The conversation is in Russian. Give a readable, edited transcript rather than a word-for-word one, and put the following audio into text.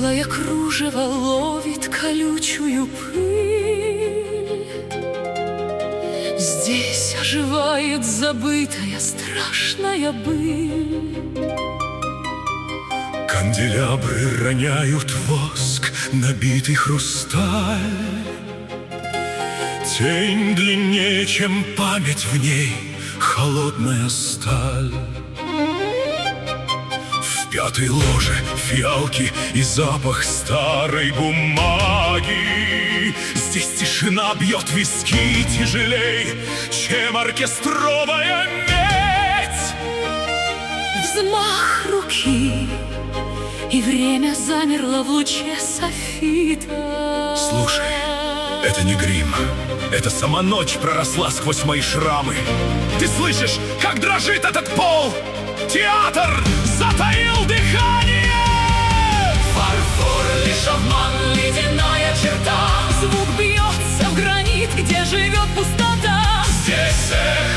Светлое кружево ловит колючую пыль. Здесь оживает забытая страшная быль. Канделябры роняют воск, набитый хрусталь. Тень длиннее, чем память, в ней холодная сталь. В пятой ложе фиалки и запах старой бумаги. Здесь тишина бьет виски тяжелей, чем оркестровая медь. Взмах руки, и время замерло в луче софита. Слушай, это не грим, это сама ночь проросла сквозь мои шрамы. Ты слышишь, как дрожит этот пол? Театр затаил дыхание. Фарфор лишь обман, ледяная черта. Звук бьется в гранит, где живет пустота. Здесь